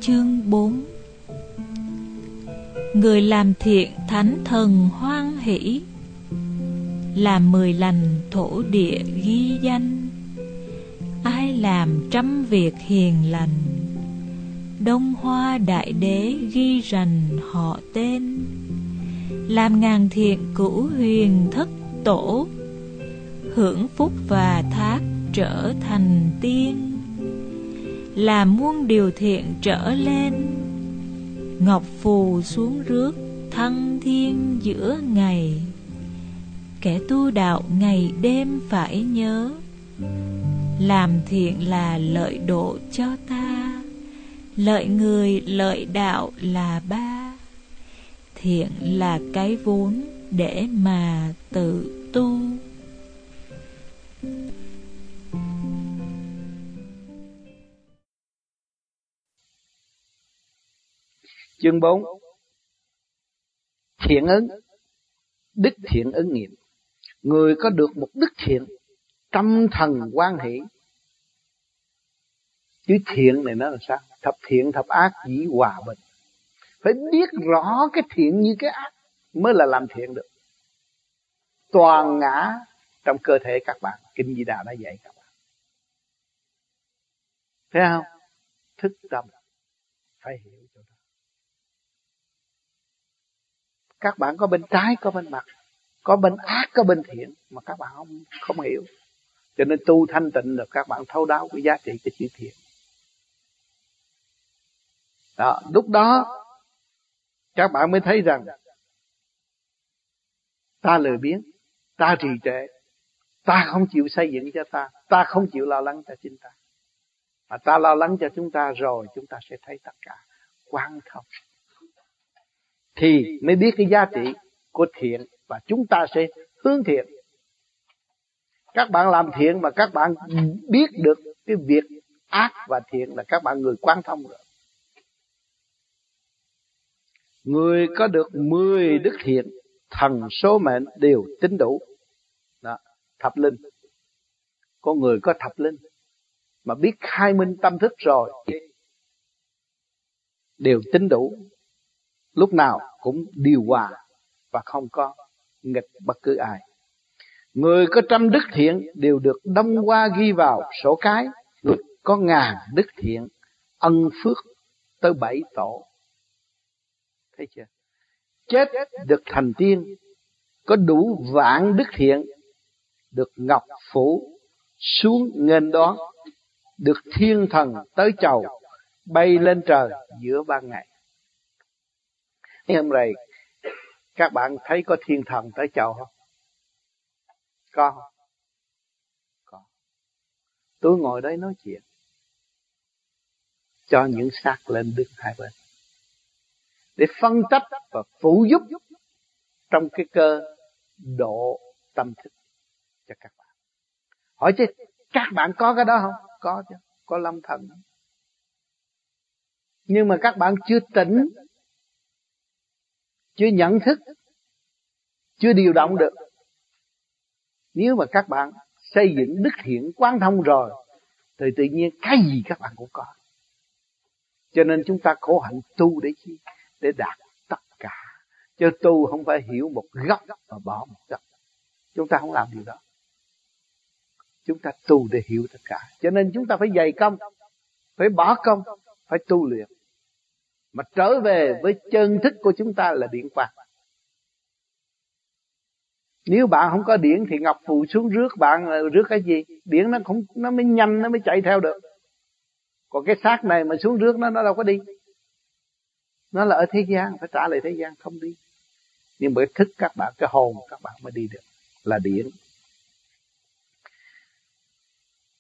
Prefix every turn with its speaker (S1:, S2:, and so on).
S1: Chương 4. Người làm thiện thánh thần hoan hỷ, làm 10 lành thổ địa ghi danh. Ai làm trăm việc hiền lành, Đông Hoa Đại Đế ghi rành họ tên. Làm ngàn thiện cửu huyền thất tổ, hưởng phúc và thác trở thành tiên. Làm muôn điều thiện trở lên, ngọc phù xuống rước thăng thiên giữa ngày. Kẻ tu đạo ngày đêm phải nhớ, làm thiện là lợi độ cho ta, lợi người lợi đạo là ba. Thiện là cái vốn để mà tự tu.
S2: Chương 4. Thiện ứng. Đức thiện ứng nghiệm. Người có được một đức thiện, tâm thần hoan hỷ. Chứ thiện này nó là sao? Thập thiện thập ác dĩ hòa bình. Phải biết rõ cái thiện như cái ác mới là làm thiện được. Toàn ngã trong cơ thể các bạn, Kinh Di Đà đã dạy các bạn. Thấy không? Thức tâm phải hiểu cho đó. Các bạn có bên trái, có bên mặt, có bên ác, có bên thiện mà các bạn không hiểu. Cho nên tu thanh tịnh là các bạn thấu đáo cái giá trị cái chữ thiện. Đó, lúc đó các bạn mới thấy rằng ta lười biếng, ta trì trệ, ta không chịu xây dựng cho ta không chịu lo lắng cho chính ta. Mà ta lo lắng cho chúng ta rồi chúng ta sẽ thấy tất cả quang thông. Thì mới biết cái giá trị của thiện và chúng ta sẽ hướng thiện. Các bạn làm thiện mà các bạn biết được cái việc ác và thiện là các bạn người quán thông rồi. Người có được 10 đức thiện, thần số mệnh đều tính đủ. Đó, thập linh. Có người có thập linh mà biết khai minh tâm thức rồi đều tính đủ. Lúc nào cũng điều hòa và không có nghịch bất cứ ai. Người có trăm đức thiện đều được Đông Hoa ghi vào sổ cái. Người có ngàn đức thiện, ân phước tới 7 tổ. Thấy chưa? Chết được thành tiên, có đủ vạn đức thiện, được ngọc phủ xuống nghênh đón, được thiên thần tới chầu, bay lên trời giữa ban ngày. Hôm nay các bạn thấy có thiên thần tới chầu không? Có không? Có. Tôi ngồi đây nói chuyện cho những xác lên đứng hai bên để phân tích và phụ giúp trong cái cơ độ tâm thức cho các bạn. Hỏi chứ các bạn có cái đó không? Có chứ, có long thần. Nhưng mà các bạn chưa tỉnh, chưa nhận thức, chưa điều động được. Nếu mà các bạn xây dựng đức thiện quán thông rồi thì tự nhiên cái gì các bạn cũng có. Cho nên chúng ta khổ hạnh tu để chi? Để đạt tất cả. Chứ tu không phải hiểu một góc và bỏ một góc. Chúng ta không làm điều đó. Chúng ta tu để hiểu tất cả. Cho nên chúng ta phải dày công, phải bỏ công, phải tu luyện. Mà trở về với chân thức của chúng ta là điển quang. Nếu bạn không có điển thì ngọc phù xuống rước bạn là rước cái gì? Điển nó mới nhanh, nó mới chạy theo được. Còn cái xác này mà xuống rước nó đâu có đi. Nó là ở thế gian, phải trả lại thế gian, không đi. Nhưng bởi thức các bạn, cái hồn các bạn mới đi được. Là điển.